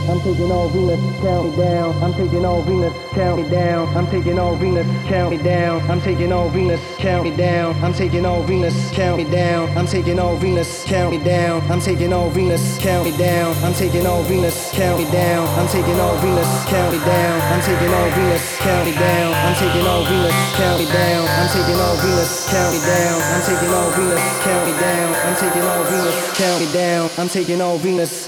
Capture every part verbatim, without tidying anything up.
I'm taking all Venus, count me down. I'm taking all Venus, count me down. I'm taking all Venus, count me down. I'm taking all Venus, count me down. I'm taking all Venus, count me down. I'm taking all Venus, count me down. I'm taking all Venus, count me down. I'm taking all Venus, count me down. I'm taking all Venus, count me down. I'm taking all Venus, count me down. I'm taking all Venus, count me down. I'm taking all Venus, count me down. I'm taking all Venus, count me down. I'm taking all Venus, count me down. I'm taking all Venus.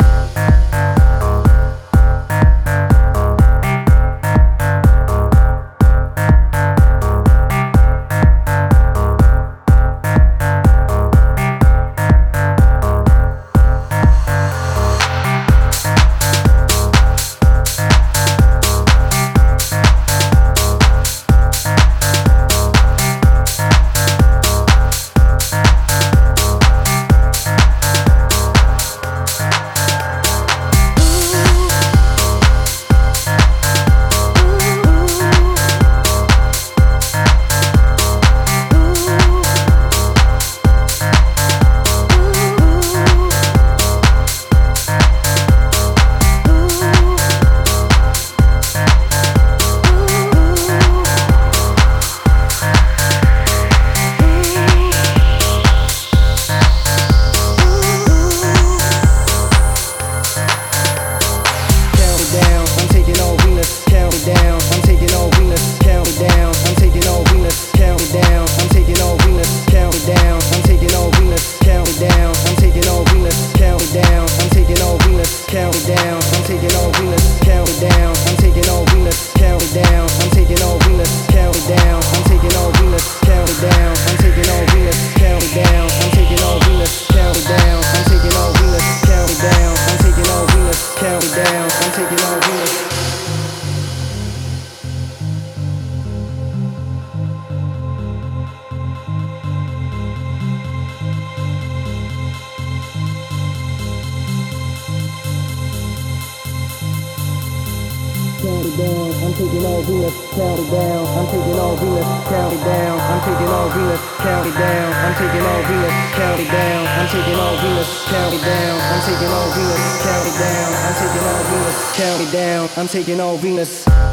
Count it down, I'm taking all Venus, count it down, I'm taking all Venus, count it down, I'm taking all Venus, count it down, I'm taking all Venus, count it down, I'm taking all Venus, count it down, I'm taking all Venus, count it down, I'm taking all Venus, count it down, I'm taking all Venus.